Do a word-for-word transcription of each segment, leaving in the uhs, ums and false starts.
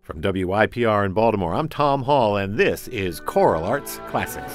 From W Y P R in Baltimore, I'm Tom Hall, and this is Choral Arts Classics.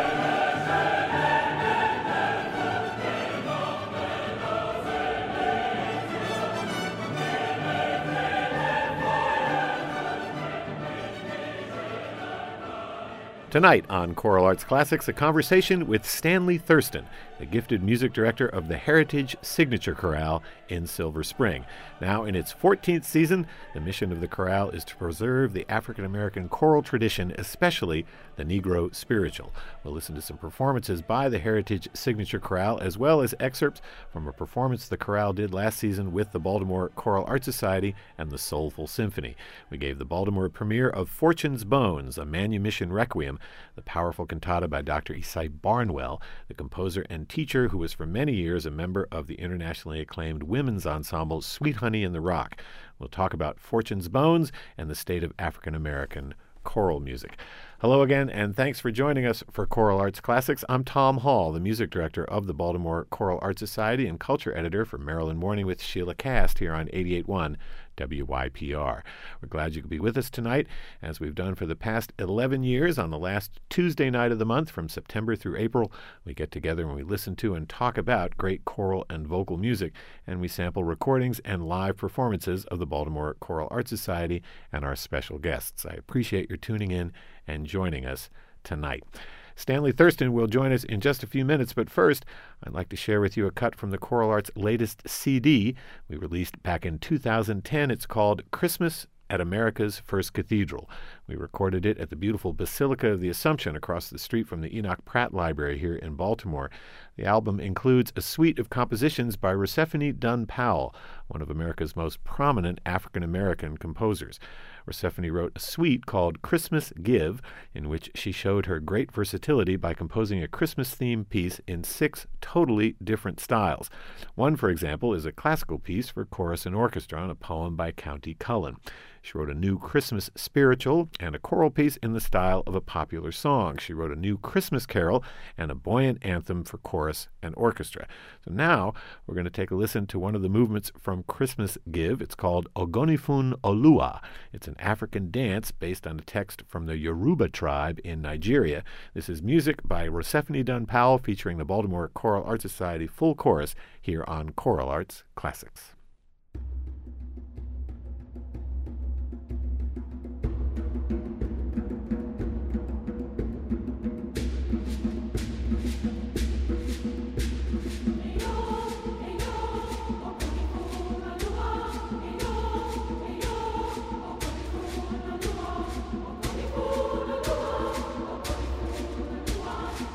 Tonight on Choral Arts Classics, a conversation with Stanley Thurston, the gifted music director of the Heritage Signature Chorale in Silver Spring. Now in its fourteenth season, the mission of the chorale is to preserve the African-American choral tradition, especially the Negro spiritual. We'll listen to some performances by the Heritage Signature Chorale, as well as excerpts from a performance the chorale did last season with the Baltimore Choral Art Society and the Soulful Symphony. We gave the Baltimore premiere of Fortune's Bones, a manumission requiem, the powerful cantata by Doctor Esai Barnwell, the composer and teacher who was for many years a member of the internationally acclaimed women's ensemble Sweet Honey in the Rock. We'll talk about Fortune's Bones and the state of African-American choral music. Hello again, and thanks for joining us for Choral Arts Classics. I'm Tom Hall, the music director of the Baltimore Choral Art Society and culture editor for Maryland Morning with Sheila Cast here on eighty-eight point one W Y P R. We're glad you could be with us tonight, as we've done for the past eleven years. On the last Tuesday night of the month, from September through April, we get together and we listen to and talk about great choral and vocal music, and we sample recordings and live performances of the Baltimore Choral Art Society and our special guests. I appreciate your tuning in and joining us tonight. Stanley Thurston will join us in just a few minutes, but first, I'd like to share with you a cut from the Choral Arts' latest C D we released back in two thousand ten. It's called Christmas at America's First Cathedral. We recorded it at the beautiful Basilica of the Assumption across the street from the Enoch Pratt Library here in Baltimore. The album includes a suite of compositions by Rosephanie Dunn Powell, one of America's most prominent African-American composers. Rosephanie wrote a suite called Christmas Give, in which she showed her great versatility by composing a Christmas-themed piece in six totally different styles. One, for example, is a classical piece for chorus and orchestra on a poem by County Cullen. She wrote a new Christmas spiritual and a choral piece in the style of a popular song. She wrote a new Christmas carol and a buoyant anthem for chorus and orchestra. So now we're going to take a listen to one of the movements from Christmas Give. It's called Ogonifun Olua. It's an African dance based on a text from the Yoruba tribe in Nigeria. This is music by Rosephanie Dunn Powell featuring the Baltimore Choral Art Society full chorus here on Choral Arts Classics.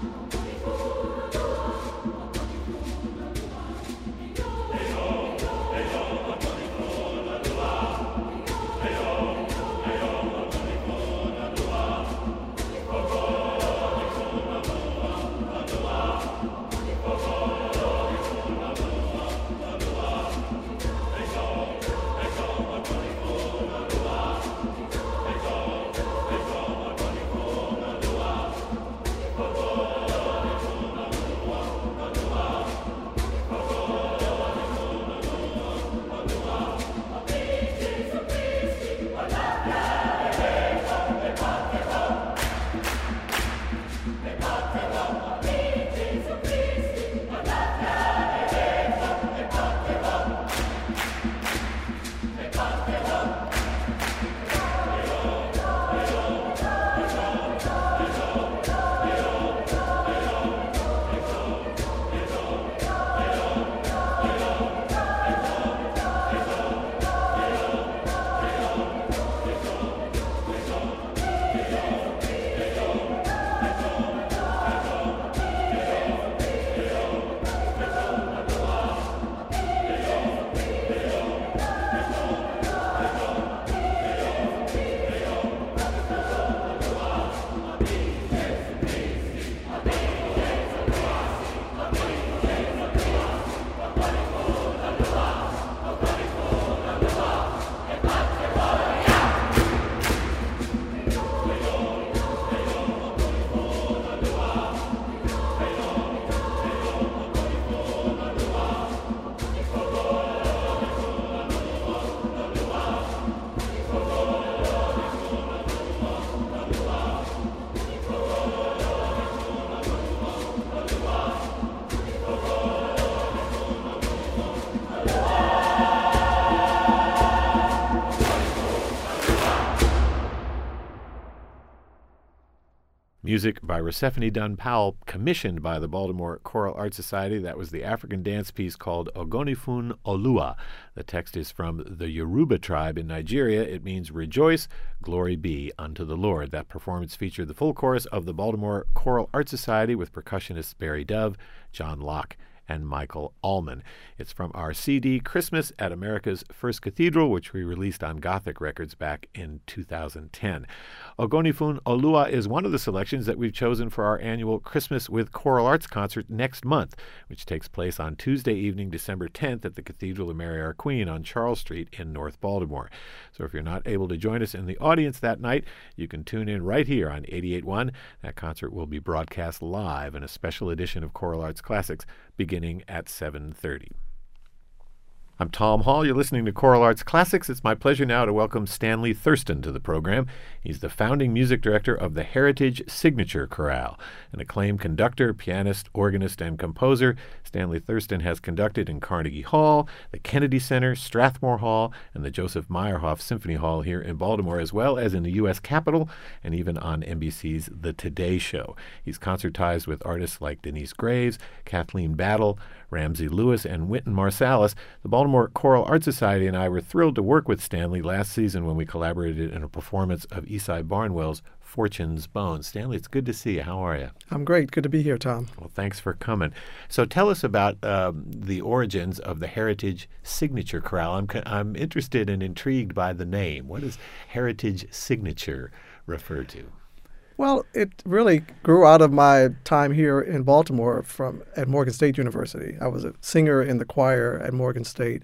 Hey, Music by Persephone Dunn Powell, commissioned by the Baltimore Choral Art Society. That was the African dance piece called Ogonifun Olua. The text is from the Yoruba tribe in Nigeria. It means rejoice, glory be unto the Lord. That performance featured the full chorus of the Baltimore Choral Art Society with percussionists Barry Dove, John Locke, and Michael Allman. It's from our C D Christmas at America's First Cathedral, which we released on Gothic Records back in two thousand ten. Ogonifun Olua is one of the selections that we've chosen for our annual Christmas with Choral Arts concert next month, which takes place on Tuesday evening, December tenth at the Cathedral of Mary Our Queen on Charles Street in North Baltimore. So if you're not able to join us in the audience that night, you can tune in right here on eighty-eight point one. That concert will be broadcast live in a special edition of Choral Arts Classics beginning at seven thirty. I'm Tom Hall. You're listening to Choral Arts Classics. It's my pleasure now to welcome Stanley Thurston to the program. He's the founding music director of the Heritage Signature Chorale. An acclaimed conductor, pianist, organist, and composer, Stanley Thurston has conducted in Carnegie Hall, the Kennedy Center, Strathmore Hall, and the Joseph Meyerhoff Symphony Hall here in Baltimore, as well as in the U S Capitol and even on N B C's The Today Show. He's concertized with artists like Denise Graves, Kathleen Battle, Ramsey Lewis, and Wynton Marsalis. The Baltimore Choral Art Society and I were thrilled to work with Stanley last season when we collaborated in a performance of Esai Barnwell's Fortune's Bones. Stanley, it's good to see you. How are you? I'm great. Good to be here, Tom. Well, thanks for coming. So tell us about um, the origins of the Heritage Signature Chorale. I'm, I'm interested and intrigued by the name. What does Heritage Signature refer to? Well, it really grew out of my time here in Baltimore from at Morgan State University. I was a singer in the choir at Morgan State,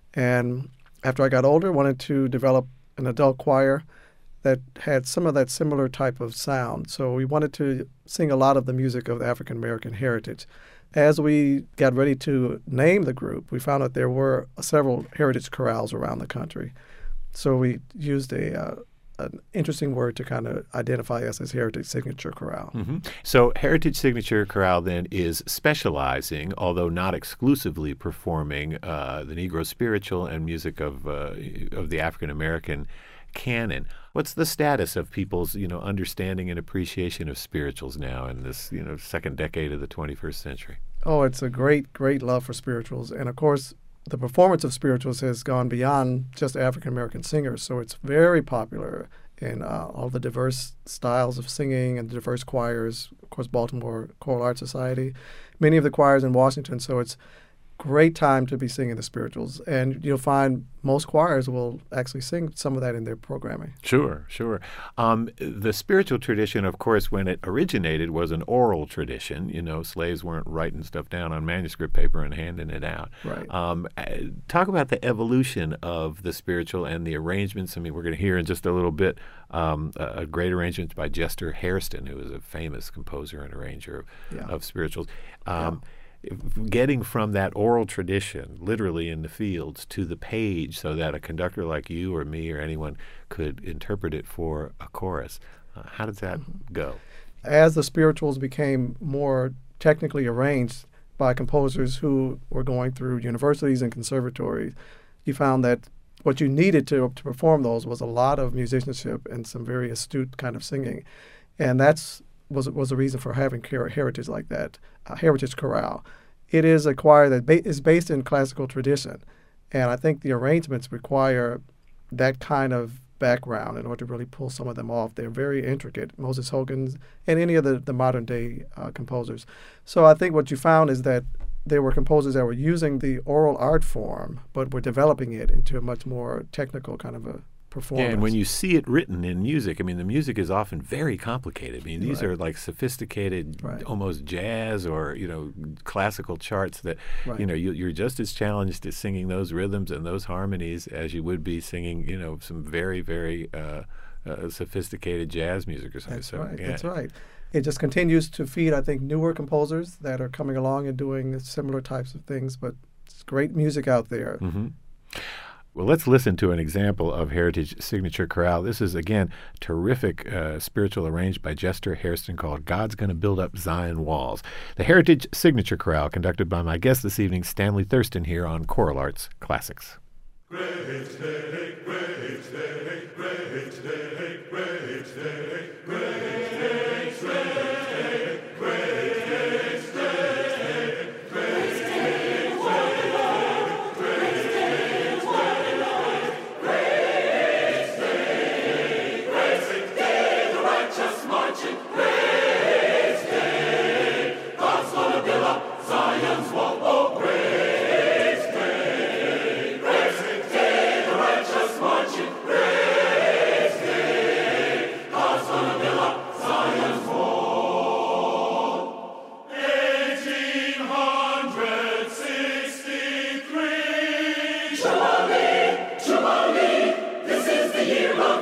and after I got older, wanted to develop an adult choir that had some of that similar type of sound. So we wanted to sing a lot of the music of the African American heritage. As we got ready to name the group, we found that there were several heritage chorales around the country. So we used a uh, an interesting word to kind of identify us as Heritage Signature Chorale. Mm-hmm. So Heritage Signature Chorale then is specializing, although not exclusively performing, uh, the Negro spiritual and music of uh, of the African American canon. What's the status of people's, you know, understanding and appreciation of spirituals now in this, you know, second decade of the twenty-first century? Oh, it's a great, great love for spirituals. And of course, the performance of spirituals has gone beyond just African American singers, so it's very popular in uh, all the diverse styles of singing and diverse choirs. Of course, Baltimore Choral Art Society, many of the choirs in Washington. So it's great time to be singing the spirituals, and you'll find most choirs will actually sing some of that in their programming. Sure, sure. Um, the spiritual tradition, of course, when it originated, was an oral tradition. You know, slaves weren't writing stuff down on manuscript paper and handing it out. Right. Um, talk about the evolution of the spiritual and the arrangements. I mean, we're going to hear in just a little bit um, a, a great arrangement by Jester Hairston, who is a famous composer and arranger of, yeah. of spirituals. Um, yeah. Getting from that oral tradition, literally in the fields, to the page so that a conductor like you or me or anyone could interpret it for a chorus. Uh, how does that go? As the spirituals became more technically arranged by composers who were going through universities and conservatories, you found that what you needed to, to perform those was a lot of musicianship and some very astute kind of singing. And that's was was a reason for having heritage like that, a heritage chorale. It is a choir that ba- is based in classical tradition, and I think the arrangements require that kind of background in order to really pull some of them off. They're very intricate, Moses Hogan's and any of the, the modern day uh, composers. So I think what you found is that there were composers that were using the oral art form, but were developing it into a much more technical kind of a performance. Yeah, and when you see it written in music, I mean, the music is often very complicated. I mean, these right. are like sophisticated, right. almost jazz or, you know, classical charts that, right. you know, you, you're just as challenged as singing those rhythms and those harmonies as you would be singing, you know, some very, very uh, uh, sophisticated jazz music or something. That's so, right. Yeah. That's right. It just continues to feed, I think, newer composers that are coming along and doing similar types of things, but it's great music out there. Mm-hmm. Well, let's listen to an example of Heritage Signature Chorale. This is, again, terrific uh, spiritual arranged by Jester Hairston called God's Gonna Build Up Zion Walls. The Heritage Signature Chorale, conducted by my guest this evening, Stanley Thurston, here on Choral Arts Classics. Great day, great day, great day, great day, great day, great day.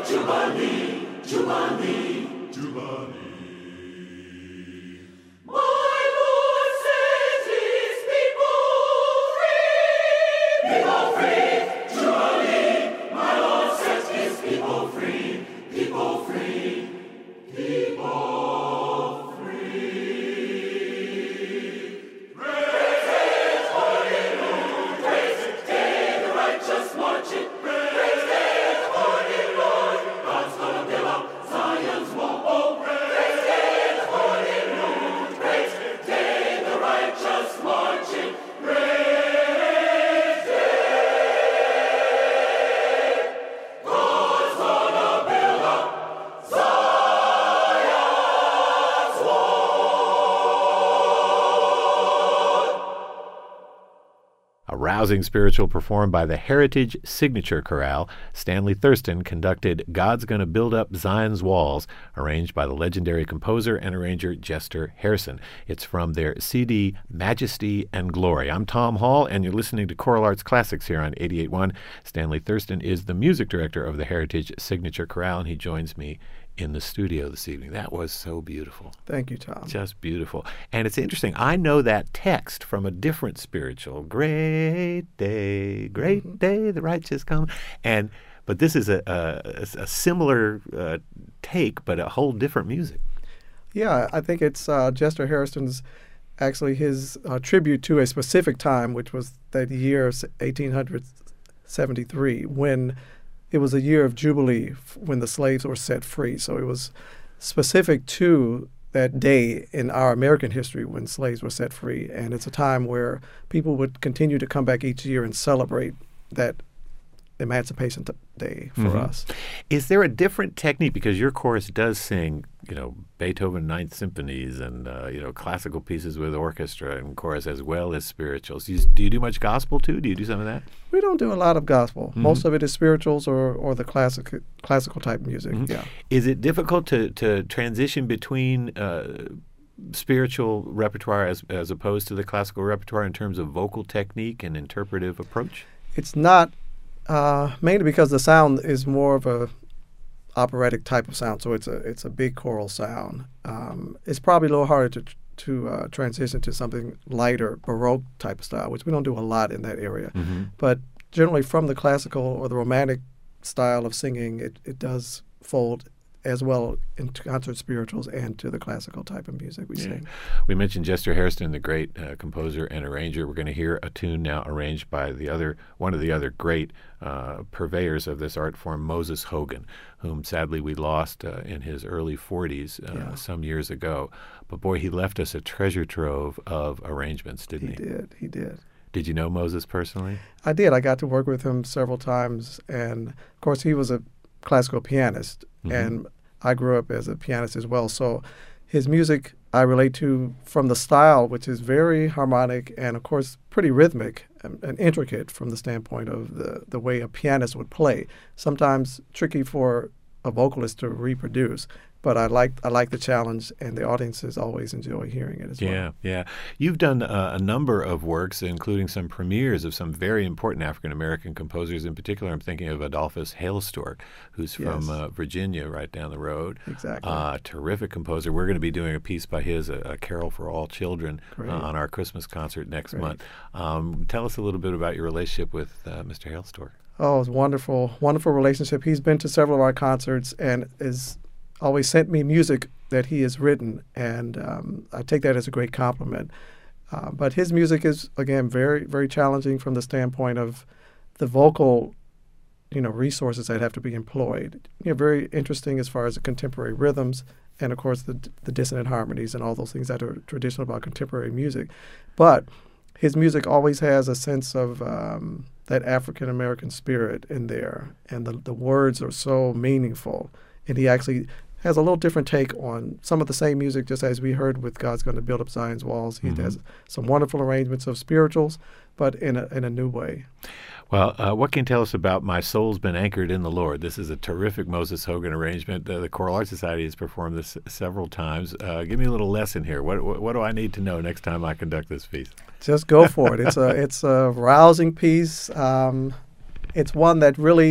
Rousing spiritual performed by the Heritage Signature Chorale. Stanley Thurston conducted God's Gonna Build Up Zion's Walls, arranged by the legendary composer and arranger Jester Harrison. It's from their C D Majesty and Glory. I'm Tom Hall, and you're listening to Choral Arts Classics here on eighty-eight point one. Stanley Thurston is the music director of the Heritage Signature Chorale, and he joins me in the studio this evening. That was so beautiful. Thank you, Tom. Just beautiful. And it's interesting. I know that text from a different spiritual. Great day, great mm-hmm. day, the righteous come. And but this is a a, a similar uh, take, but a whole different music. Yeah, I think it's uh, Jester Harrison's actually his uh, tribute to a specific time, which was that year eighteen seventy-three, when it was a year of Jubilee when the slaves were set free. So it was specific to that day in our American history when slaves were set free. And it's a time where people would continue to come back each year and celebrate that Emancipation Day for mm-hmm. us. Is there a different technique? Because your chorus does sing, you know, Beethoven Ninth Symphonies and, uh, you know, classical pieces with orchestra and chorus as well as spirituals. Do you, do you do much gospel too? Do you do some of that? We don't do a lot of gospel. Mm-hmm. Most of it is spirituals or, or the classic classical type music. Mm-hmm. Yeah. Is it difficult to, to transition between uh, spiritual repertoire as, as opposed to the classical repertoire in terms of vocal technique and interpretive approach? It's not. Uh, mainly because the sound is more of a operatic type of sound, so it's a it's a big choral sound. Um, it's probably a little harder to to uh, transition to something lighter, Baroque type of style, which we don't do a lot in that area. Mm-hmm. But generally, from the classical or the romantic style of singing, it, it does fold as well into concert spirituals and to the classical type of music we yeah. sing. We mentioned Jester Harrison, the great uh, composer and arranger. We're going to hear a tune now arranged by the other one of the other great uh, purveyors of this art form, Moses Hogan, whom sadly we lost uh, in his early forties uh, yeah. some years ago. But boy, he left us a treasure trove of arrangements, didn't he? He did. He did. Did you know Moses personally? I did. I got to work with him several times, and of course, he was a classical pianist, mm-hmm. and I grew up as a pianist as well. So his music I relate to from the style, which is very harmonic and, of course, pretty rhythmic and, and intricate from the standpoint of the, the way a pianist would play. Sometimes tricky for a vocalist to reproduce. But I like I like the challenge, and the audiences always enjoy hearing it as yeah, well. Yeah, yeah. You've done uh, a number of works, including some premieres of some very important African-American composers. In particular, I'm thinking of Adolphus Hailstork, who's yes. from uh, Virginia, right down the road. Exactly. Uh, terrific composer. We're going to be doing a piece by his, a, a Carol for All Children, uh, on our Christmas concert next Great. month. Um, tell us a little bit about your relationship with uh, Mister Hailstork. Oh, it's a wonderful, wonderful relationship. He's been to several of our concerts and is always sent me music that he has written, and um, I take that as a great compliment. Uh, but his music is, again, very, very challenging from the standpoint of the vocal, you know, resources that have to be employed. You know, very interesting as far as the contemporary rhythms and, of course, the the dissonant harmonies and all those things that are traditional about contemporary music. But his music always has a sense of um, that African-American spirit in there, and the, the words are so meaningful. And he actually has a little different take on some of the same music, just as we heard with God's Gonna Build Up Zion's Walls. He mm-hmm. has some wonderful arrangements of spirituals, but in a, in a new way. Well, uh, what can you tell us about My Soul's Been Anchored in the Lord? This is a terrific Moses Hogan arrangement. Uh, the Choral Arts Society has performed this several times. Uh, give me a little lesson here. What, what what do I need to know next time I conduct this piece? Just go for it. It's a it's a rousing piece. Um, it's one that really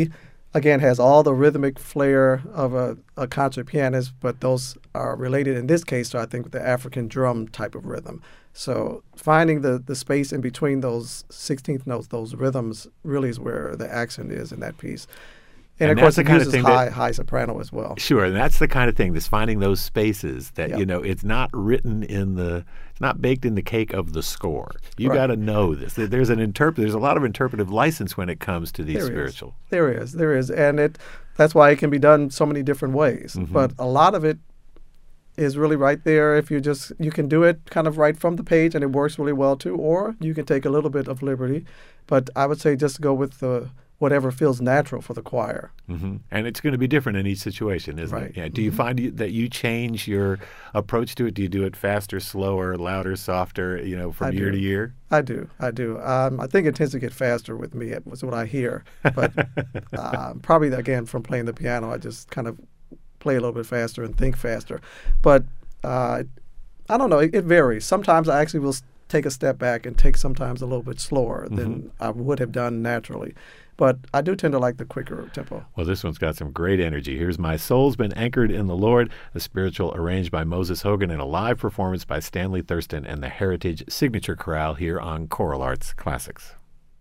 again, has all the rhythmic flair of a, a concert pianist, but those are related in this case to, I think, the African drum type of rhythm. So finding the, the space in between those sixteenth notes, those rhythms, really is where the accent is in that piece. And, And of course, that's it the kind of uses thing high, that- high soprano as well. Sure, and that's the kind of thing, that's finding those spaces that, Yep. you know, it's not written in the, it's not baked in the cake of the score. You Right. got to know this. There- There's an interpret, there's a lot of interpretive license when it comes to these There is. spiritual. There is, there is, and it that's why it can be done so many different ways. Mhm. But a lot of it is really right there. If you just you can do it kind of right from the page, and it works really well too. Or you can take a little bit of liberty, but I would say just go with the whatever feels natural for the choir. hmm And it's going to be different in each situation, isn't Right. it? Yeah. Do you find you, that you change your approach to it? Do you do it faster, slower, louder, softer, you know, from I year do. to year? I do, I do. Um, I think it tends to get faster with me. Was what I hear, but uh, probably again from playing the piano, I just kind of play a little bit faster and think faster. But uh, I don't know. It, it varies. Sometimes I actually will s- take a step back and take sometimes a little bit slower than I would have done naturally. But I do tend to like the quicker tempo. Well, this one's got some great energy. Here's My Soul's Been Anchored in the Lord, the spiritual arranged by Moses Hogan and a live performance by Stanley Thurston and the Heritage Signature Chorale here on Choral Arts Classics.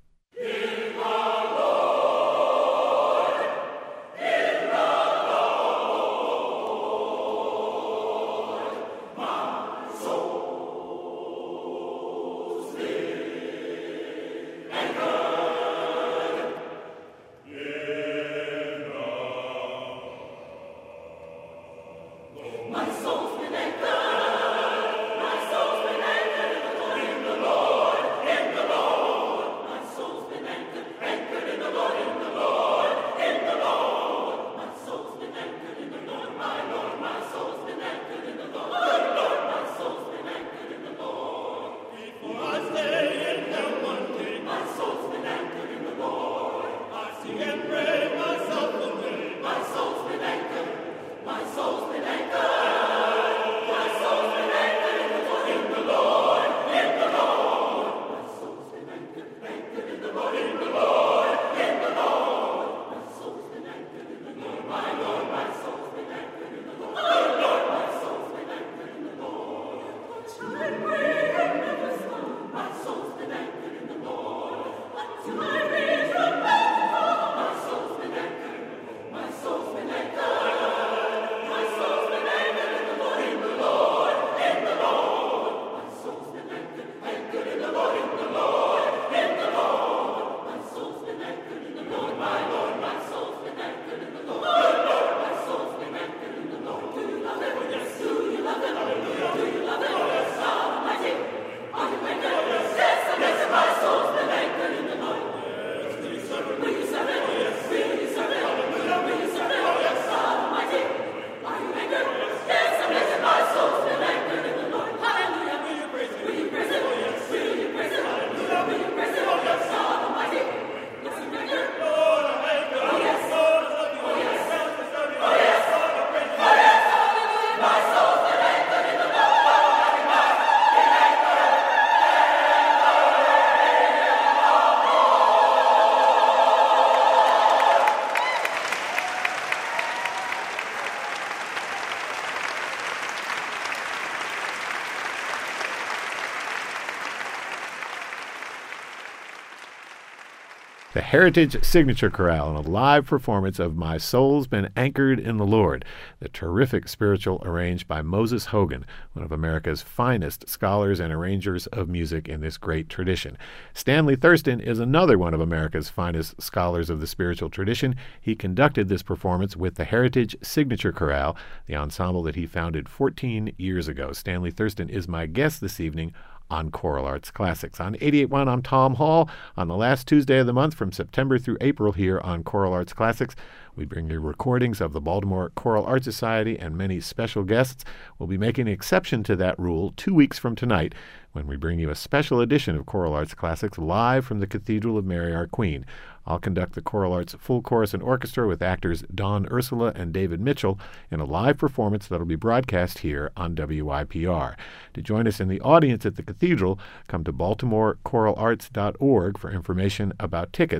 The Heritage Signature Chorale and a live performance of My Soul's Been Anchored in the Lord, the terrific spiritual arranged by Moses Hogan, one of America's finest scholars and arrangers of music in this great tradition. Stanley Thurston is another one of America's finest scholars of the spiritual tradition. He conducted this performance with the Heritage Signature Chorale, the ensemble that he founded fourteen years ago. Stanley Thurston is my guest this evening on Choral Arts Classics. On eighty-eight point one, I'm Tom Hall. On the last Tuesday of the month from September through April here on Choral Arts Classics, we bring you recordings of the Baltimore Choral Art Society and many special guests. We'll be making an exception to that rule two weeks from tonight when we bring you a special edition of Choral Arts Classics live from the Cathedral of Mary Our Queen. I'll conduct the Choral Arts Full Chorus and Orchestra with actors Don Ursula and David Mitchell in a live performance that'll be broadcast here on W I P R. To join us in the audience at the Cathedral, come to baltimore choral arts dot org for information about tickets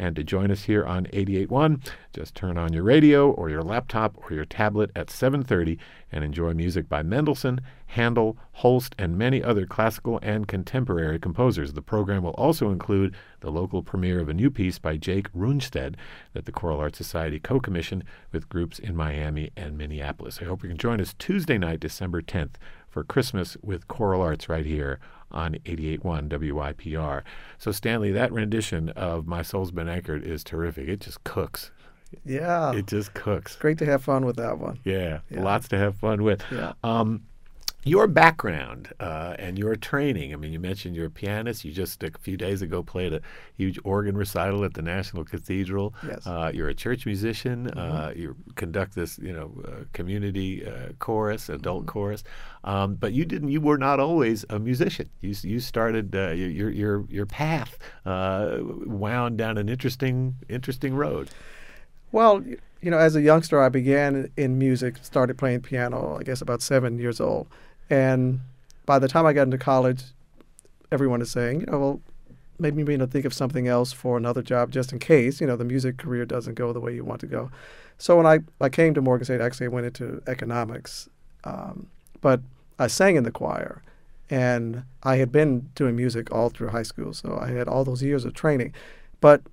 And to join us here on eighty-eight point one, just turn on your radio or your laptop or your tablet at seven thirty and enjoy music by Mendelssohn, Handel, Holst, and many other classical and contemporary composers. The program will also include the local premiere of a new piece by Jake Runstedt that the Choral Arts Society co-commissioned with groups in Miami and Minneapolis. I hope you can join us Tuesday night, December tenth, for Christmas with Choral Arts right here on eighty-eight point one W Y P R. So, Stanley, that rendition of My Soul's Been Anchored is terrific. It just cooks. Yeah. It just cooks. Great to have fun with that one. Yeah, Yeah. lots to have fun with. Yeah. Um, your background uh, and your training, I mean, you mentioned you're a pianist. You just a few days ago played a huge organ recital at the National Cathedral. Yes. Uh, you're a church musician. Uh, you conduct this, you know, uh, community uh, chorus, adult chorus. Um, but you didn't. You were not always a musician. You you started uh, your your your path uh, wound down an interesting interesting road. Well, you know, as a youngster, I began in music, started playing piano, I guess about seven years old. And by the time I got into college, everyone is saying, you know, well, maybe you need to think of something else for another job just in case, you know, the music career doesn't go the way you want to go. So when I, I came to Morgan State, actually I went into economics. Um, but I sang in the choir. And I had been doing music all through high school, so I had all those years of training. But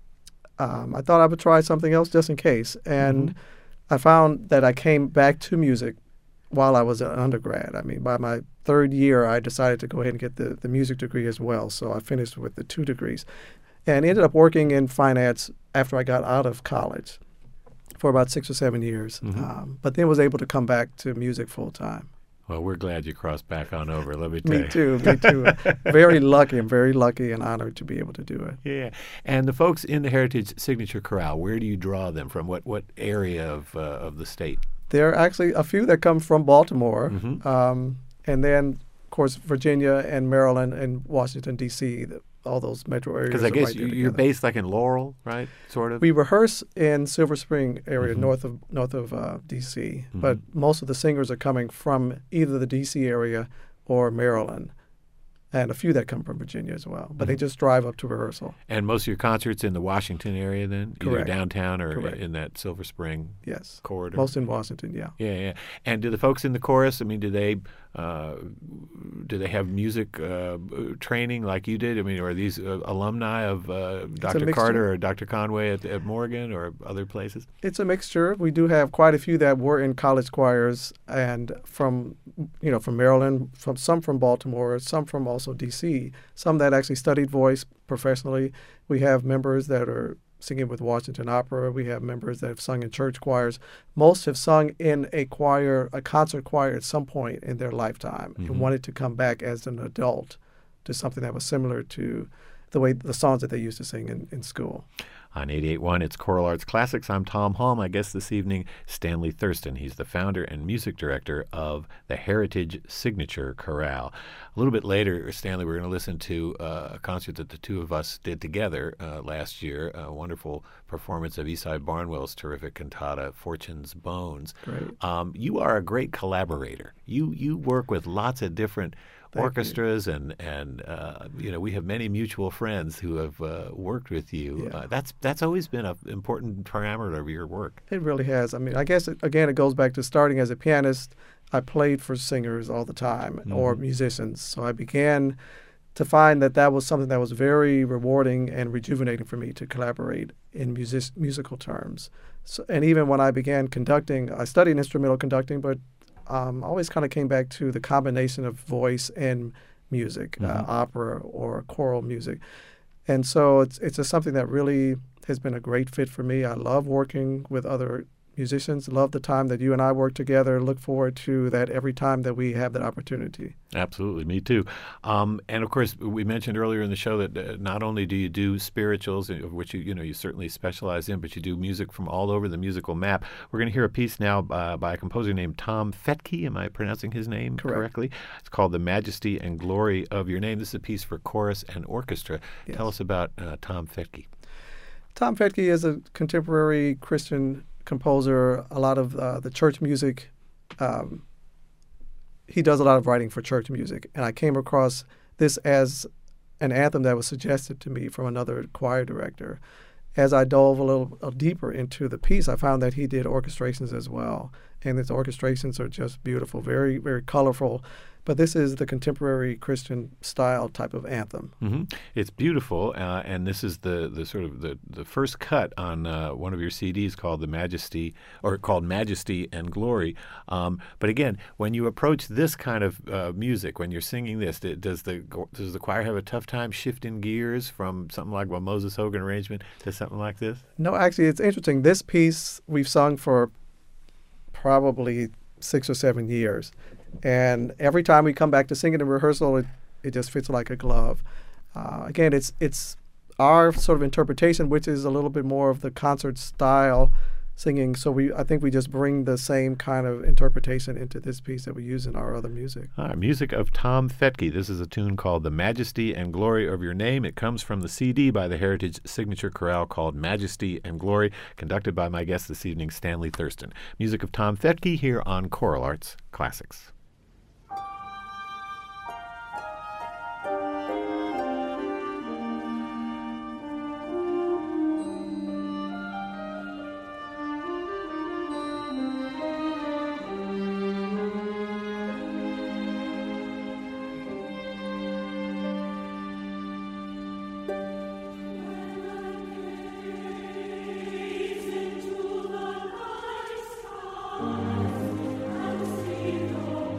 um, I thought I would try something else just in case. And mm-hmm. I found that I came back to music while I was an undergrad. I mean, by my third year, I decided to go ahead and get the, the music degree as well. So I finished with the two degrees and ended up working in finance after I got out of college for about six or seven years. Mm-hmm. Um, but then was able to come back to music full time. Well, we're glad you crossed back on over, let me tell me you. too, me too. Very lucky. I'm very lucky and honored to be able to do it. Yeah. And the folks in the Heritage Signature Chorale, where do you draw them from? What what area of uh, of the state? There are actually a few that come from Baltimore, mm-hmm. um, and then, of course, Virginia and Maryland and Washington, D C, all those metro areas. Because I guess right you, you're together. based like in Laurel, right? Sort of. We rehearse in Silver Spring area, mm-hmm. north of north of uh, D C, mm-hmm. but most of the singers are coming from either the D C area or Maryland, and a few that come from Virginia as well. But mm-hmm. they just drive up to rehearsal. And most of your concerts in the Washington area then? Correct. Either downtown or Correct. in that Silver Spring yes. corridor? Most in Washington, yeah. Yeah, yeah. And do the folks in the chorus, I mean, do they uh, do they have music uh, training like you did? I mean, are these uh, alumni of uh, Doctor Carter or Doctor Conway at, at Morgan or other places? It's a mixture. We do have quite a few that were in college choirs and from, you know, from Maryland, from some from Baltimore, some from also D C, some that actually studied voice professionally. We have members that are singing with Washington Opera. We have members that have sung in church choirs. Most have sung in a choir, a concert choir at some point in their lifetime mm-hmm. and wanted to come back as an adult to something that was similar to the way the songs that they used to sing in, in school. On eighty-eight point one, it's Choral Arts Classics. I'm Tom Hall. My guest this evening, Stanley Thurston. He's the founder and music director of the Heritage Signature Chorale. A little bit later, Stanley, we're going to listen to uh, a concert that the two of us did together uh, last year, a wonderful performance of Esai Barnwell's terrific cantata, Fortune's Bones. Great. Um, you are a great collaborator. You you work with lots of different Thank orchestras you. and and uh, you know we have many mutual friends who have uh, worked with you. Yeah. Uh, that's that's always been an important parameter of your work. It really has. I mean, I guess it, again it goes back to starting as a pianist. I played for singers all the time mm-hmm. or musicians, so I began to find that that was something that was very rewarding and rejuvenating for me to collaborate in music musical terms. So, and even when I began conducting, I studied instrumental conducting, but Um, I always kind of came back to the combination of voice and music, mm-hmm. uh, opera or choral music. And so it's it's just something that really has been a great fit for me. I love working with other musicians, love the time that you and I work together, look forward to that every time that we have that opportunity. Absolutely, me too. Um, and of course, we mentioned earlier in the show that uh, not only do you do spirituals, of which you you know you certainly specialize in, but you do music from all over the musical map. We're going to hear a piece now uh, by a composer named Tom Fetke. Am I pronouncing his name Correct. correctly? It's called "The Majesty and Glory of Your Name." This is a piece for chorus and orchestra. Yes. Tell us about uh, Tom Fetke. Tom Fetke is a contemporary Christian composer. A lot of uh, the church music. Um, he does a lot of writing for church music, and I came across this as an anthem that was suggested to me from another choir director, as I dove a little uh, deeper into the piece, I found that he did orchestrations as well. And his orchestrations are just beautiful, very, very colorful. But this is the contemporary Christian style type of anthem. Mm-hmm. It's beautiful, uh, and this is the, the sort of the, the first cut on uh, one of your C Ds called the Majesty, or called Majesty and Glory. Um, but again, when you approach this kind of uh, music, when you're singing this, does the does the choir have a tough time shifting gears from something like a Moses Hogan arrangement to something like this? No, actually, it's interesting. This piece we've sung for probably six or seven years. And every time we come back to sing it in rehearsal, it, it just fits like a glove. Uh, again, it's it's our sort of interpretation, which is a little bit more of the concert style singing. So we I think we just bring the same kind of interpretation into this piece that we use in our other music. All right, music of Tom Fettke. This is a tune called The Majesty and Glory of Your Name. It comes from the C D by the Heritage Signature Chorale called Majesty and Glory, conducted by my guest this evening, Stanley Thurston. Music of Tom Fettke here on Choral Arts Classics. And see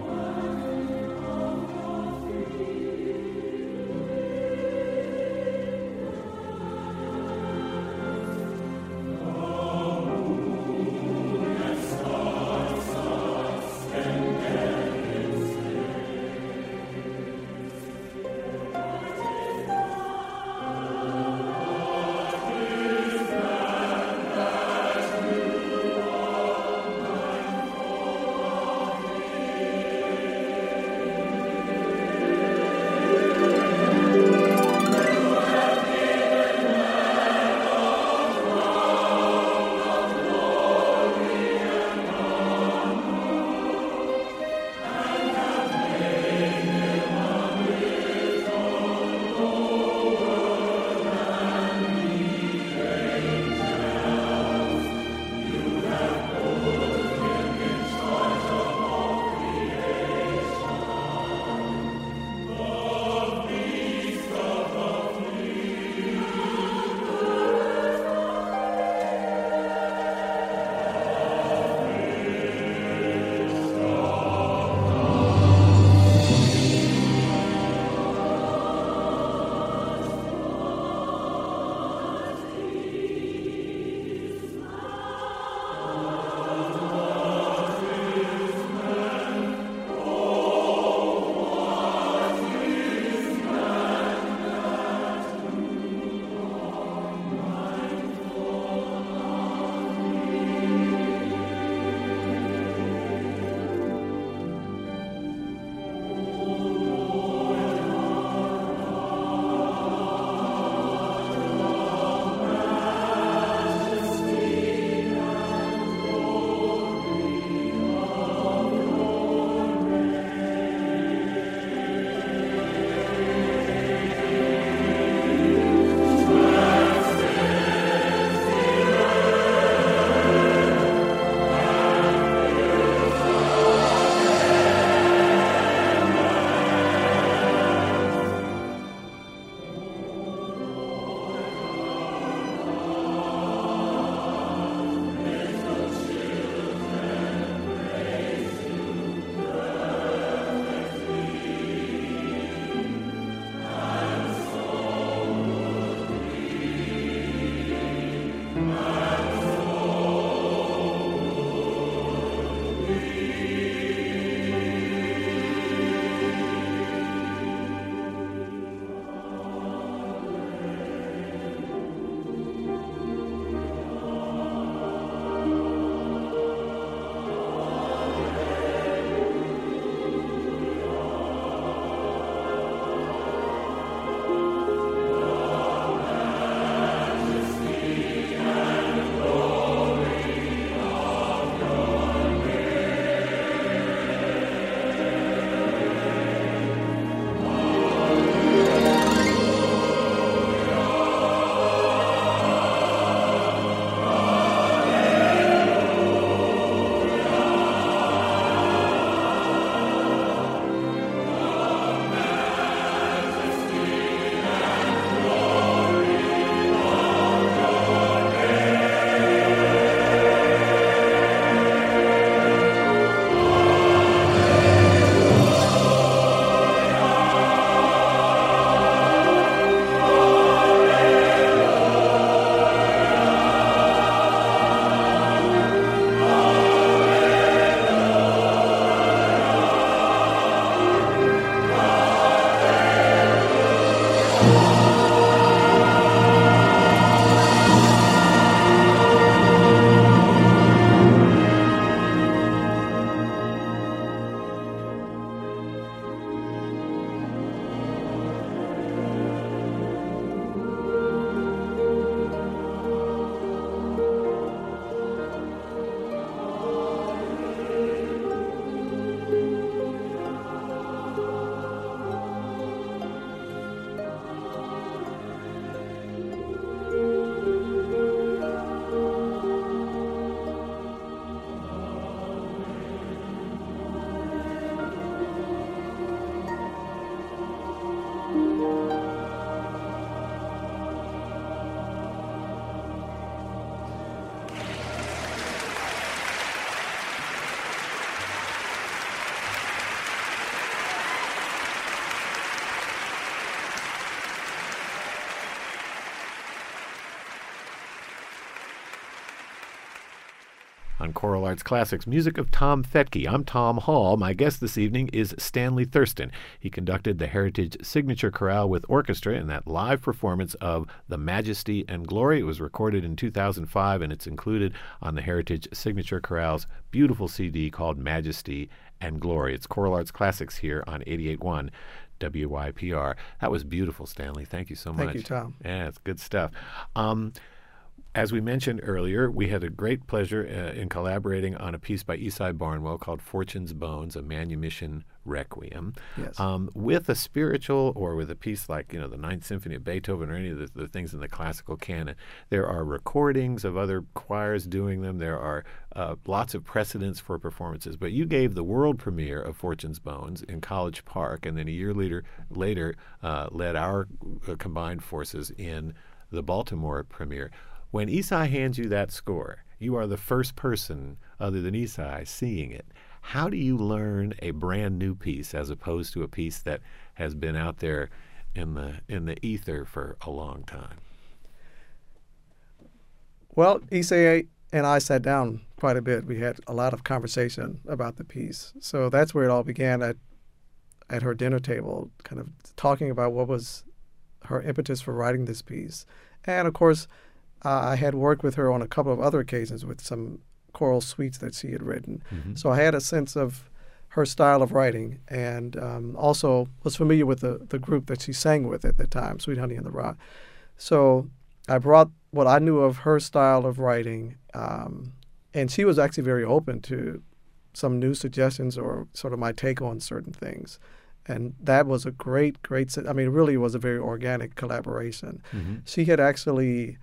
on Choral Arts Classics, music of Tom Fetke. I'm Tom Hall. My guest this evening is Stanley Thurston. He conducted the Heritage Signature Chorale with Orchestra in that live performance of The Majesty and Glory. It was recorded in two thousand five, and it's included on the Heritage Signature Chorale's beautiful C D called Majesty and Glory. It's Choral Arts Classics here on eighty-eight point one W Y P R. That was beautiful, Stanley. Thank you so much. Thank you, Tom. Yeah, it's good stuff. Um, As we mentioned earlier, we had a great pleasure uh, in collaborating on a piece by Esai Barnwell called Fortune's Bones, a Manumission Requiem. Yes. Um, with a spiritual or with a piece like, you know, the Ninth Symphony of Beethoven or any of the, the things in the classical canon, there are recordings of other choirs doing them. There are uh, lots of precedents for performances. But you gave the world premiere of Fortune's Bones in College Park, and then a year later, later uh, led our uh, combined forces in the Baltimore premiere. When Esai hands you that score, you are the first person other than Esai seeing it. How do you learn a brand new piece as opposed to a piece that has been out there in the in the ether for a long time? Well, Esai and I sat down quite a bit. We had a lot of conversation about the piece. So that's where it all began at at her dinner table, kind of talking about what was her impetus for writing this piece. And of course, Uh, I had worked with her on a couple of other occasions with some choral suites that she had written. Mm-hmm. So I had a sense of her style of writing, and um, also was familiar with the, the group that she sang with at the time, Sweet Honey in the Rock. So I brought what I knew of her style of writing, um, and she was actually very open to some new suggestions or sort of my take on certain things. And that was a great, great, I mean, it really was a very organic collaboration. Mm-hmm. She had actually...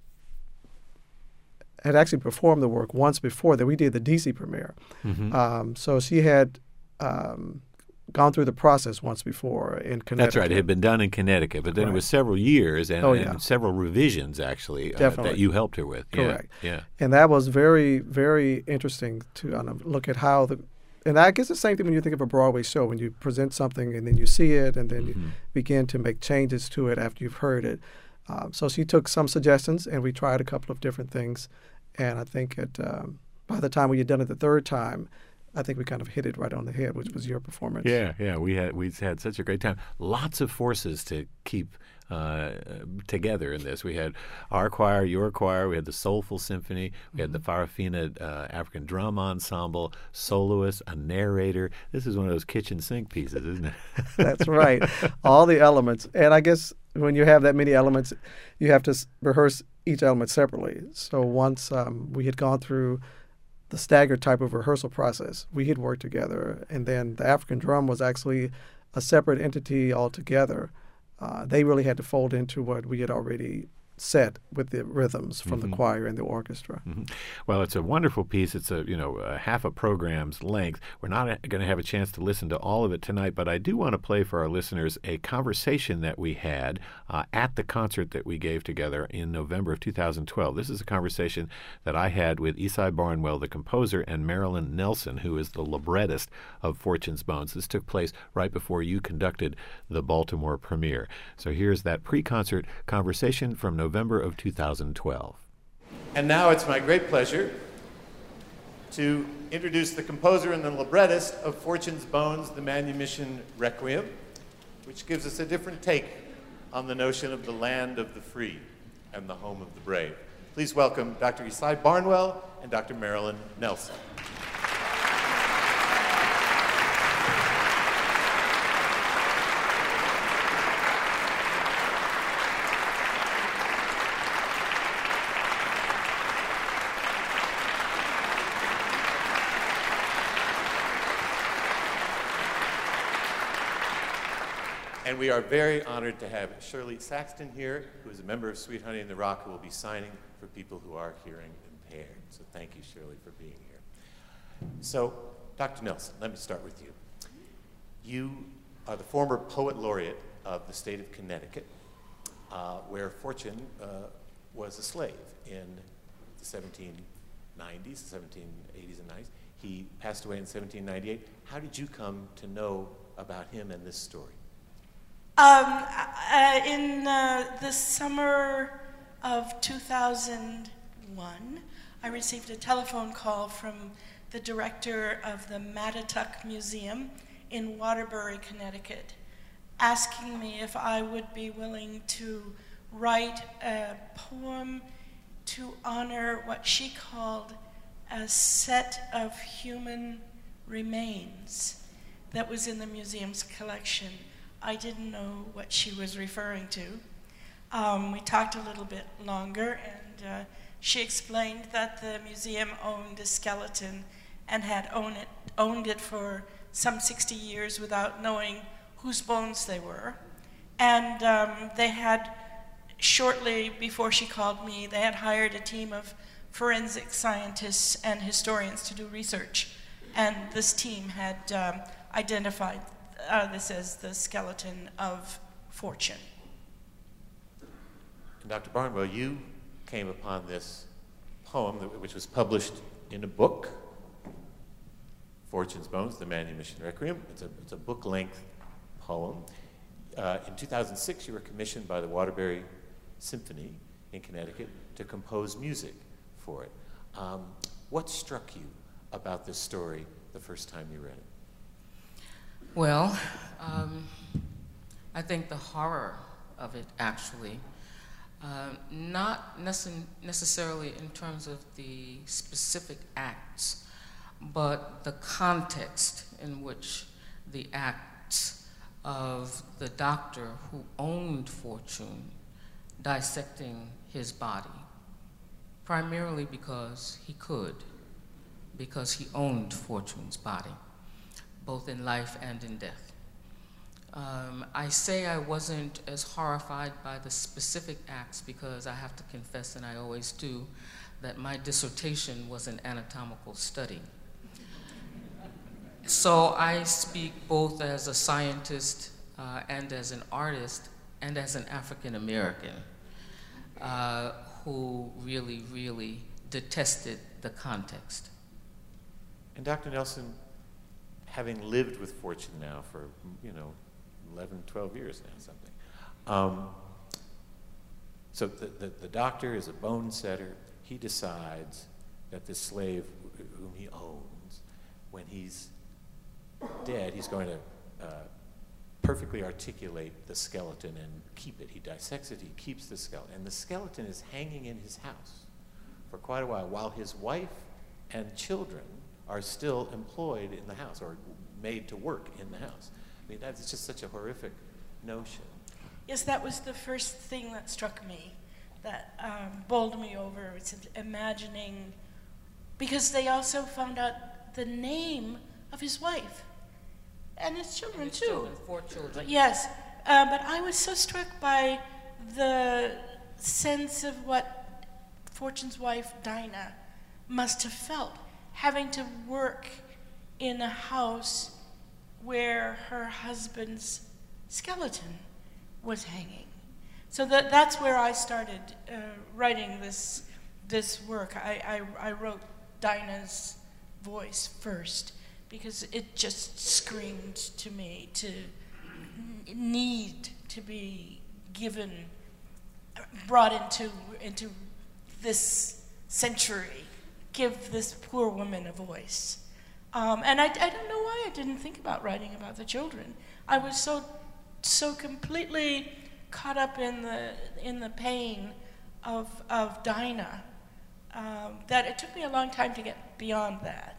had actually performed the work once before that we did the D C premiere. Mm-hmm. Um, so she had um, gone through the process once before in Connecticut. That's right. It had been done in Connecticut, but then Right. it was several years and, Oh, and yeah. several revisions, actually, uh, Definitely. that you helped her with. Correct. Yeah. yeah. And that was very, very interesting to kind of look at how the, and I guess the same thing when you think of a Broadway show, when you present something and then you see it and then Mm-hmm. you begin to make changes to it after you've heard it. Um, so she took some suggestions and we tried a couple of different things. And I think it, um, by the time we had done it the third time, I think we kind of hit it right on the head, which was your performance. Yeah, yeah, we had we had such a great time. Lots of forces to keep uh, together in this. We had our choir, your choir. We had the Soulful Symphony. We had the Farafina uh, African Drum Ensemble, soloists, a narrator. This is one of those kitchen sink pieces, isn't it? That's right. All the elements, and I guess when you have that many elements, you have to s- rehearse each element separately. So once um, we had gone through the staggered type of rehearsal process, we had worked together, and then the African drum was actually a separate entity altogether. Uh, they really had to fold into what we had already set with the rhythms from Mm-hmm. the choir and the orchestra. Mm-hmm. Well, it's a wonderful piece. It's a you know a half a program's length. We're not going to have a chance to listen to all of it tonight, but I do want to play for our listeners a conversation that we had uh, at the concert that we gave together in November of two thousand twelve. This is a conversation that I had with Esai Barnwell, the composer, and Marilyn Nelson, who is the librettist of Fortune's Bones. This took place right before you conducted the Baltimore premiere. So here's that pre-concert conversation from November of two thousand twelve. And now it's my great pleasure to introduce the composer and the librettist of Fortune's Bones, the Manumission Requiem, which gives us a different take on the notion of the land of the free and the home of the brave. Please welcome Doctor Esai Barnwell and Doctor Marilyn Nelson. And we are very honored to have Shirley Saxton here, who is a member of Sweet Honey in the Rock, who will be signing for people who are hearing impaired. So thank you, Shirley, for being here. So, Doctor Nelson, let me start with you. You are the former poet laureate of the state of Connecticut, uh, where Fortune uh, was a slave in the seventeen nineties, the seventeen eighties and nineties. He passed away in seventeen ninety-eight. How did you come to know about him and this story? Um, uh, in uh, the summer of two thousand one, I received a telephone call from the director of the Mattituck Museum in Waterbury, Connecticut, asking me if I would be willing to write a poem to honor what she called a set of human remains that was in the museum's collection. I didn't know what she was referring to. Um, we talked a little bit longer, and uh, she explained that the museum owned a skeleton and had owned it, owned it for some sixty years without knowing whose bones they were. And um, they had, shortly before she called me, they had hired a team of forensic scientists and historians to do research. And this team had um, identified uh, this as the skeleton of Fortune. And Doctor Barnwell, you came upon this poem, that, which was published in a book, Fortune's Bones, the Manumission Requiem. It's a, it's a book-length poem. Uh, in two thousand six, you were commissioned by the Waterbury Symphony in Connecticut to compose music for it. Um, what struck you about this story the first time you read it? Well, um, I think the horror of it, actually, uh, not nece- necessarily in terms of the specific acts, but the context in which the acts of the doctor who owned Fortune dissecting his body, primarily because he could, because he owned Fortune's body, both in life and in death. Um, I say I wasn't as horrified by the specific acts because I have to confess, and I always do, that my dissertation was an anatomical study. So I speak both as a scientist uh, and as an artist and as an African American uh, who really, really detested the context. And Doctor Nelson, having lived with Fortune now for, you know, eleven, twelve years now, something. Um, so the, the, the doctor is a bone setter. He decides that the slave whom he owns, when he's dead, he's going to uh, perfectly articulate the skeleton and keep it. He dissects it, he keeps the skeleton. And the skeleton is hanging in his house for quite a while, while his wife and children are still employed in the house or made to work in the house. I mean, that's just such a horrific notion. Yes, that was the first thing that struck me, that um, bowled me over, was imagining, because they also found out the name of his wife and his children And his too. children, four children. Yes, uh, but I was so struck by the sense of what Fortune's wife, Dinah, must have felt, having to work in a house where her husband's skeleton was hanging. So that, that's where I started uh, writing this, this work. I, I, I wrote Dinah's voice first, because it just screamed to me to n- need to be given, brought into, into this century, give this poor woman a voice. Um, and I, I don't know why I didn't think about writing about the children. I was so, so completely caught up in the, in the pain of, of Dinah um, that it took me a long time to get beyond that.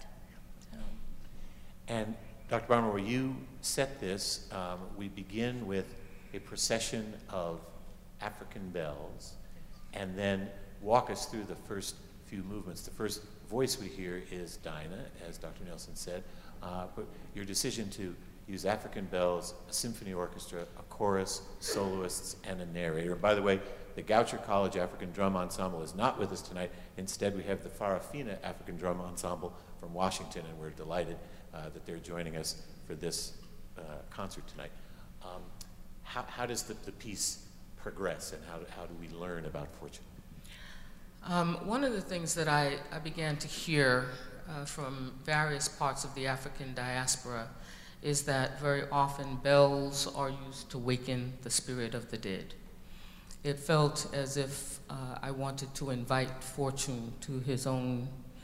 And Doctor Barnwell, you set this. Um, we begin with a procession of African bells, and then walk us through the first few movements. The first voice we hear is Dinah, as Doctor Nelson said, uh, but your decision to use African bells, a symphony orchestra, a chorus, soloists, and a narrator. And by the way, the Goucher College African Drum Ensemble is not with us tonight. Instead, we have the Farafina African Drum Ensemble from Washington, and we're delighted uh, that they're joining us for this uh, concert tonight. Um, how, how does the, the piece progress, and how, how do we learn about Fortune? Um, one of the things that I, I began to hear uh, from various parts of the African diaspora is that very often bells are used to waken the spirit of the dead. it felt as if uh, I wanted to invite Fortune to his own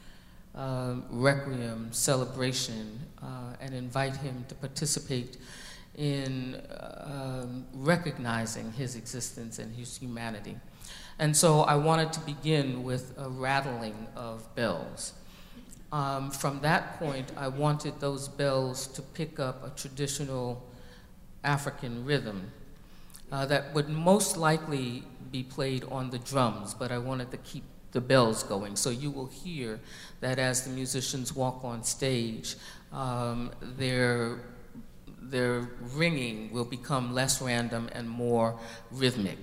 uh, requiem celebration uh, and invite him to participate in uh, um, recognizing his existence and his humanity. And so I wanted to begin with a rattling of bells. Um, from that point, I wanted those bells to pick up a traditional African rhythm uh, that would most likely be played on the drums, but I wanted to keep the bells going. So you will hear that as the musicians walk on stage, um, their, their ringing will become less random and more rhythmic.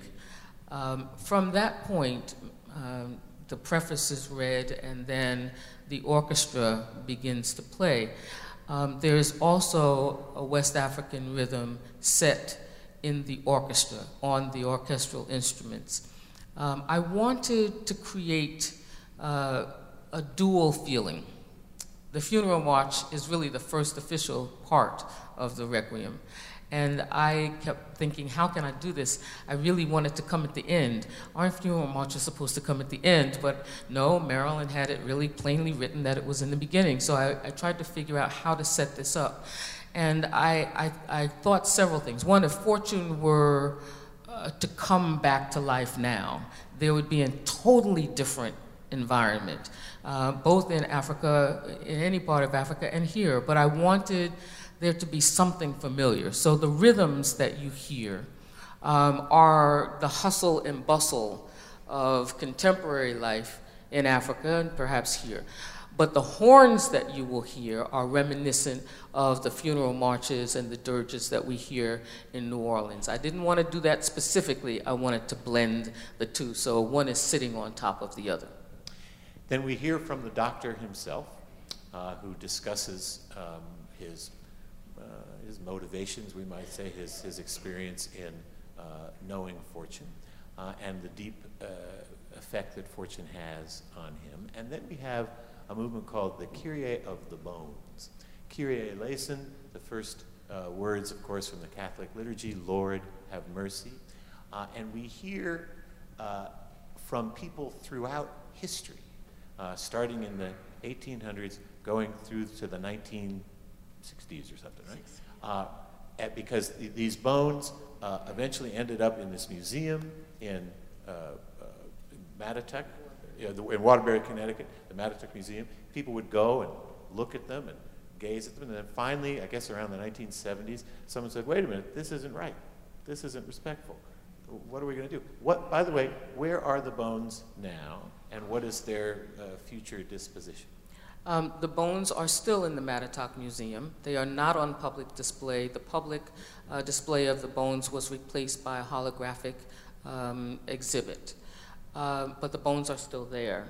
Um, from that point, um, the preface is read and then the orchestra begins to play. Um, there is also a West African rhythm set in the orchestra, on the orchestral instruments. Um, I wanted to create uh, a dual feeling. The funeral march is really the first official part of the Requiem. And I kept thinking, how can I do this? I really wanted to come at the end. Aren't funeral marches supposed to come at the end? But no, Marilyn had it really plainly written that it was in the beginning. So I, I tried to figure out how to set this up. And I, I, I thought several things. One, if Fortune were uh, to come back to life now, there would be a totally different environment, uh, both in Africa, in any part of Africa, and here. But I wanted there to be something familiar. So the rhythms that you hear um, are the hustle and bustle of contemporary life in Africa and perhaps here. But the horns that you will hear are reminiscent of the funeral marches and the dirges that we hear in New Orleans. I didn't want to do that specifically. I wanted to blend the two, so one is sitting on top of the other. Then we hear from the doctor himself, uh, who discusses um, his Uh, his motivations, we might say, his, his experience in uh, knowing Fortune, uh, and the deep uh, effect that Fortune has on him. And then we have a movement called the Kyrie of the Bones. Kyrie eleison, the first uh, words, of course, from the Catholic liturgy, Lord, have mercy. Uh, and we hear uh, from people throughout history, uh, starting in the eighteen hundreds, going through to the nineteen sixties or something, right? Uh, at, because th these bones uh, eventually ended up in this museum in uh, uh, Mattituck, you know, the, in Waterbury, Connecticut, the Mattituck Museum. People would go and look at them and gaze at them, and then finally, I guess around the nineteen seventies, someone said, wait a minute, this isn't right. This isn't respectful. What are we going to do? What, by the way, where are the bones now, and what is their uh, future disposition? Um, the bones are still in the Mattituck Museum. They are not on public display. The public uh, display of the bones was replaced by a holographic um, exhibit. Uh, but the bones are still there.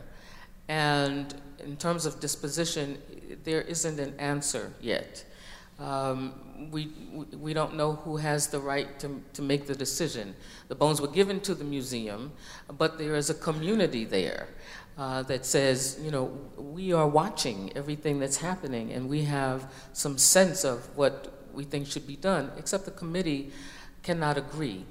And in terms of disposition, there isn't an answer yet. Um, we, we don't know who has the right to, to make the decision. The bones were given to the museum, but there is a community there. Uh, that says, you know, we are watching everything that's happening and we have some sense of what we think should be done, except the committee cannot agree.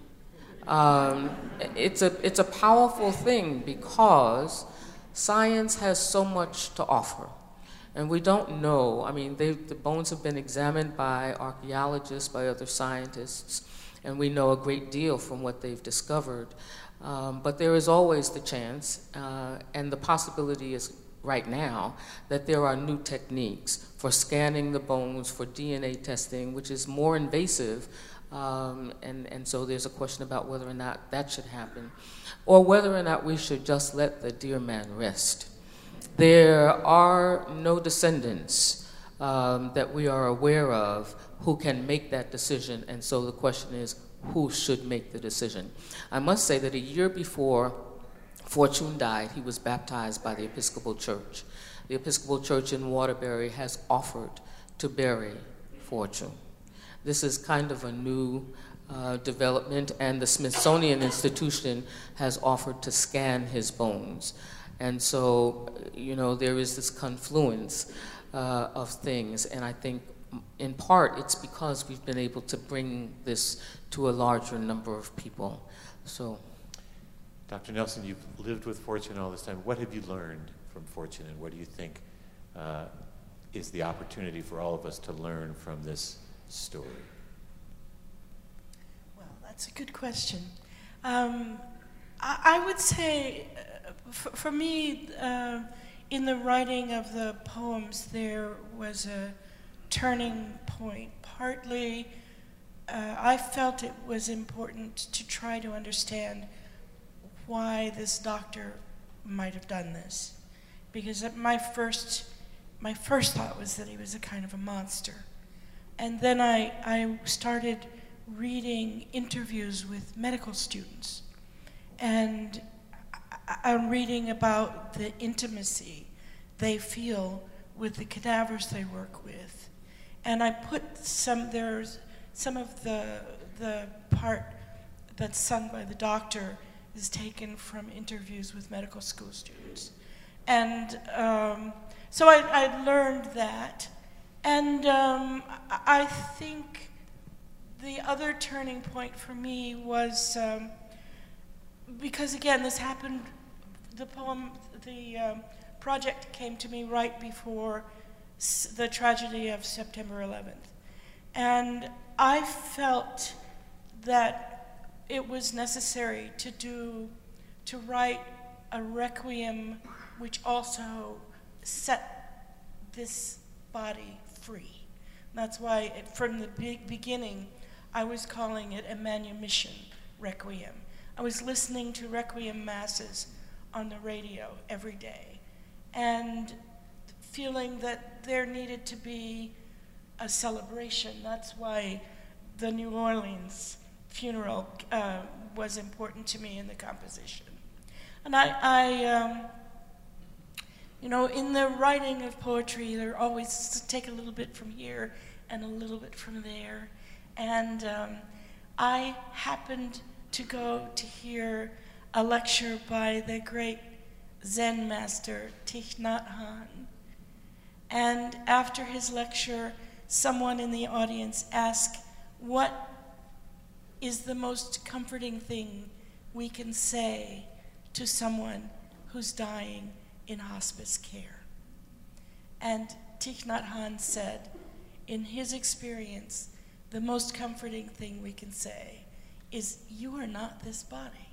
Um, it's, a, it's a powerful thing because science has so much to offer. And we don't know, I mean, they, the bones have been examined by archaeologists, by other scientists, and we know a great deal from what they've discovered. Um, but there is always the chance, uh, and the possibility is right now, that there are new techniques for scanning the bones, for D N A testing, which is more invasive, um, and, and so there's a question about whether or not that should happen, or whether or not we should just let the dear man rest. There are no descendants um, that we are aware of who can make that decision, and so the question is, who should make the decision? I must say that a year before Fortune died, he was baptized by the Episcopal Church. The Episcopal Church in Waterbury has offered to bury Fortune. This is kind of a new uh, development, and the Smithsonian Institution has offered to scan his bones. And so, you know, there is this confluence uh, of things, and I think in part it's because we've been able to bring this to a larger number of people. So, Doctor Nelson, you've lived with Fortune all this time. What have you learned from Fortune, and what do you think uh, is the opportunity for all of us to learn from this story? Well, that's a good question. Um, I, I would say, uh, f- for me, uh, in the writing of the poems, there was a turning point. Partly, uh, I felt it was important to try to understand why this doctor might have done this, because my first, my first thought was that he was a kind of a monster, and then I, I started reading interviews with medical students, and I, I'm reading about the intimacy they feel with the cadavers they work with, and I put some there's some of the the part that's sung by the doctor is taken from interviews with medical school students. And um, so I, I learned that. And um, I think the other turning point for me was, um, because again, this happened, the poem, the um, project came to me right before s- the tragedy of September eleventh. And I felt that it was necessary to do, to write a requiem which also set this body free. That's why it, from the be- beginning, I was calling it a manumission requiem. I was listening to requiem masses on the radio every day and feeling that there needed to be a celebration. That's why the New Orleans funeral uh, was important to me in the composition. And I, I um, you know, in the writing of poetry, there always take a little bit from here and a little bit from there. And um, I happened to go to hear a lecture by the great Zen master Thich Nhat Hanh. And after his lecture, someone in the audience asked, what is the most comforting thing we can say to someone who's dying in hospice care? And Thich Nhat Hanh said, in his experience, the most comforting thing we can say is, you are not this body.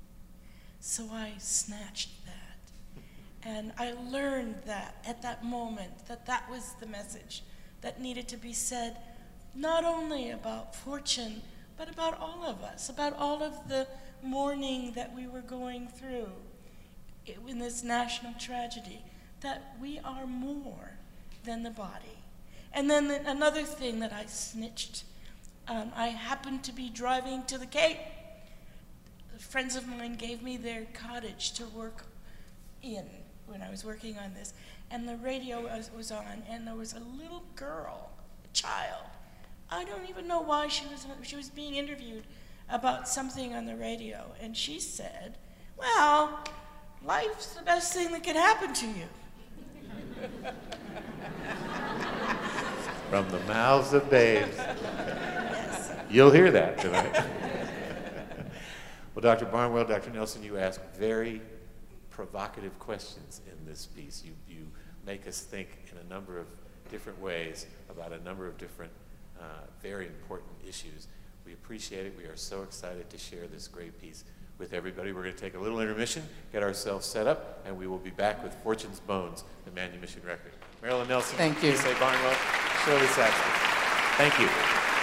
So I snatched that. And I learned that at that moment, that that was the message that needed to be said, not only about Fortune, but about all of us, about all of the mourning that we were going through in this national tragedy, that we are more than the body. And then the, another thing that I snitched, um, I happened to be driving to the Cape. Friends of mine gave me their cottage to work in when I was working on this, and the radio was, was on, and there was a little girl, a child. I don't even know why she was she was being interviewed about something on the radio, and she said, well, life's the best thing that can happen to you. From the mouths of babes. Yes. You'll hear that tonight. Well, Doctor Barnwell, Doctor Nelson, you ask very provocative questions in this piece. You, you make us think in a number of different ways about a number of different uh, very important issues. We appreciate it. We are so excited to share this great piece with everybody. We're going to take a little intermission, get ourselves set up, and we will be back with Fortune's Bones, the manumission record. Marilyn Nelson, Thank you. Isay Barnwell, Shirley Saxton. Thank you.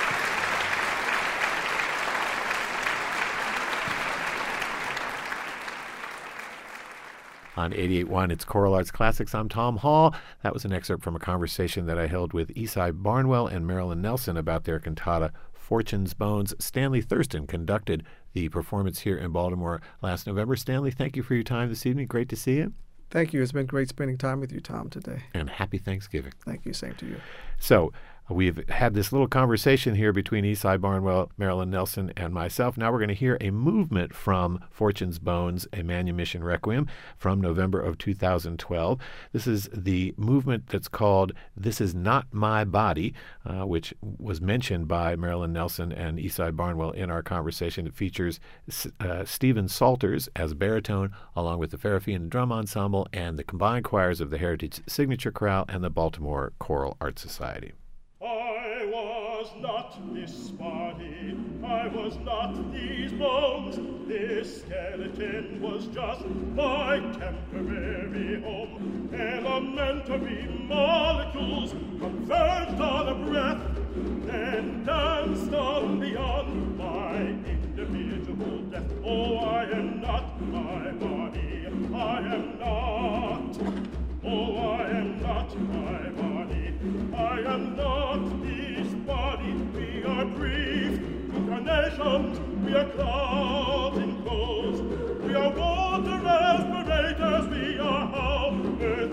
On eighty-eight point one, it's Choral Arts Classics. I'm Tom Hall. That was an excerpt from a conversation that I held with Isay Barnwell and Marilyn Nelson about their cantata, Fortune's Bones. Stanley Thurston conducted the performance here in Baltimore last November. Stanley, thank you for your time this evening. Great to see you. Thank you. It's been great spending time with you, Tom, today. And happy Thanksgiving. Thank you. Same to you. So, We've had this little conversation here between Esai Barnwell, Marilyn Nelson, and myself. Now we're going to hear a movement from Fortune's Bones, a Manumission Requiem from November of two thousand twelve. This is the movement that's called This Is Not My Body, uh, which was mentioned by Marilyn Nelson and Esai Barnwell in our conversation. It features uh, Stephen Salters as baritone, along with the Farafina Drum Ensemble and the combined choirs of the Heritage Signature Chorale and the Baltimore Choral Art Society. I was not this body, I was not these bones. This skeleton was just my temporary home. Elementary molecules converged on a breath, then danced on beyond my individual death. Oh, I am not my body, I am not. Oh, I am not my body, I am not this body. We are brief incarnations, we are clouds in clothes, we are water respirators, we are how earth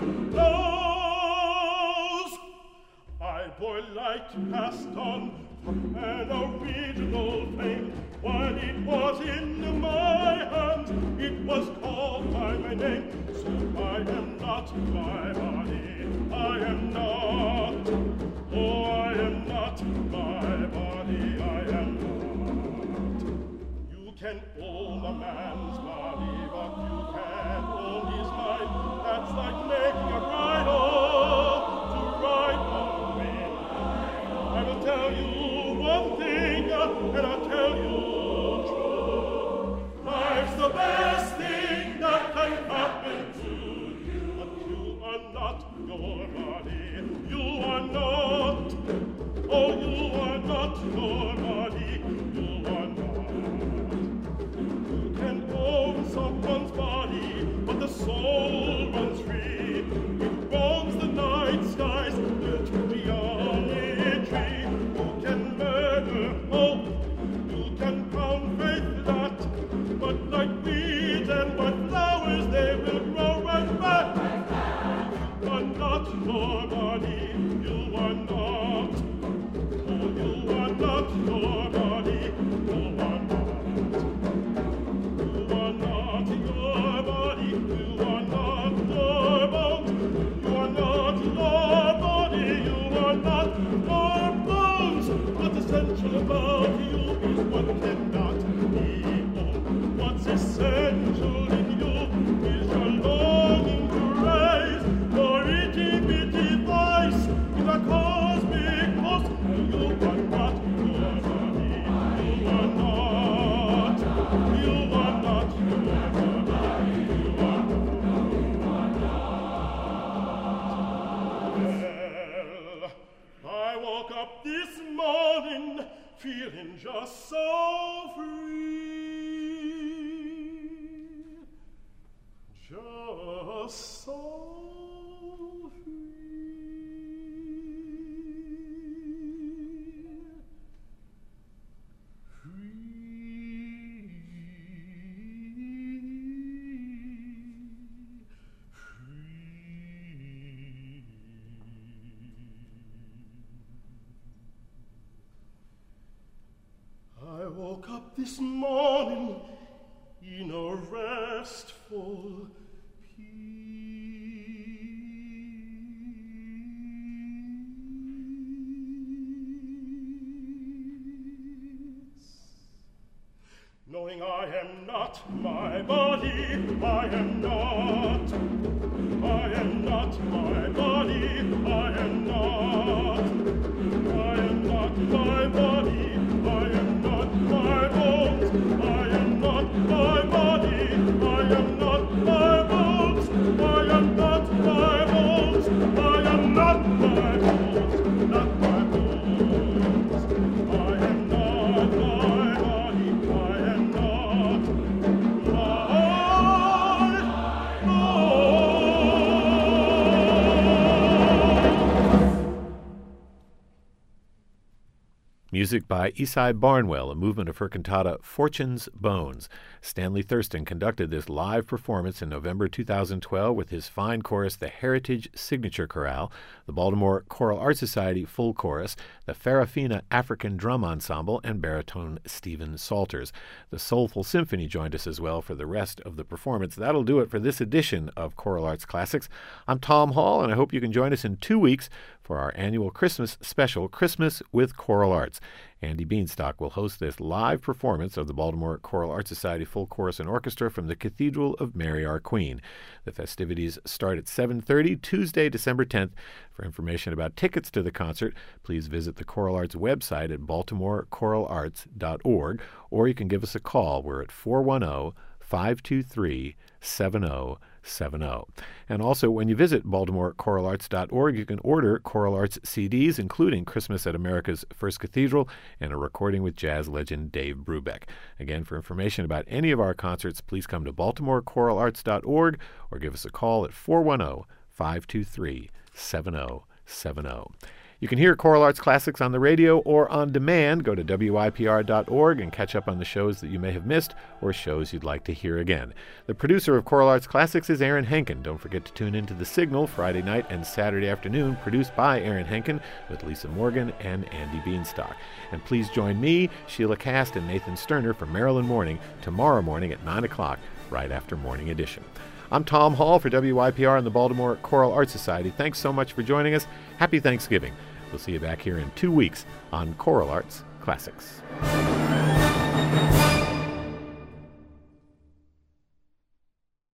flows. I bore light cast on from an original flame, while it was in my hands, it was called by my name. So I am not my body, I am not. Oh, I am not my body, I am not. You can own a man's body, but you can't own his mind. That's like making a bridle to ride on wind. I will tell you one thing, and I'll tell you true. Life's the best thing that can happen to you. But you are not your body. You are not. Oh, you are not your body. You are not. You can own someone's body, but the soul runs free. It roams the night skies to geometry. You can murder hope. You can pound faith that. But like weeds and like flowers, they will grow right back. You are not your body. You are not. Oh, you are not your body. You are not. You are not your body. You are not your bones. You are not your body. You are not your bones. What's essential about you is what cannot be owned. What's essential in you is your longing to rise, your itty-bitty voice in a cosmic host. You are not your body. You are not. You are not your body. You are not. Well, I woke up this morning feeling just so free, just so free, free, free. I woke up this morning in a restful peace, knowing I am not my body, I am not, I am not my body, I am not, I am not my body, I am not my bones, I am not my body, I am not my bones, I am not my bones, I am not my bones, not my bones, I am not my body, I am not my bones. Music by Esai Barnwell, a movement of her cantata Fortune's Bones. Stanley Thurston conducted this live performance in November two thousand twelve with his fine chorus, the Heritage Signature Chorale, the Baltimore Choral Art Society Full Chorus, the Farafina African Drum Ensemble, and baritone Stephen Salters. The Soulful Symphony joined us as well for the rest of the performance. That'll do it for this edition of Choral Arts Classics. I'm Tom Hall, and I hope you can join us in two weeks for our annual Christmas special, Christmas with Choral Arts. Andy Beanstalk will host this live performance of the Baltimore Choral Art Society Full Chorus and Orchestra from the Cathedral of Mary Our Queen. The festivities start at seven thirty, Tuesday, December tenth. For information about tickets to the concert, please visit the Choral Arts website at baltimore choral arts dot org, or you can give us a call. We're at four one zero, five two three, seven zero seven zero. And also, when you visit baltimore choral arts dot org, you can order Choral Arts C Ds, including Christmas at America's First Cathedral and a recording with jazz legend Dave Brubeck. Again, for information about any of our concerts, please come to baltimore choral arts dot org or give us a call at four one zero, five two three, seven zero seven zero. You can hear Choral Arts Classics on the radio or on demand. Go to W I P R dot org and catch up on the shows that you may have missed or shows you'd like to hear again. The producer of Choral Arts Classics is Aaron Henkin. Don't forget to tune in to The Signal Friday night and Saturday afternoon, produced by Aaron Henkin with Lisa Morgan and Andy Beanstalk. And please join me, Sheila Cast, and Nathan Sterner for Maryland Morning tomorrow morning at nine o'clock, right after Morning Edition. I'm Tom Hall for W I P R and the Baltimore Choral Arts Society. Thanks so much for joining us. Happy Thanksgiving. We'll see you back here in two weeks on Choral Arts Classics.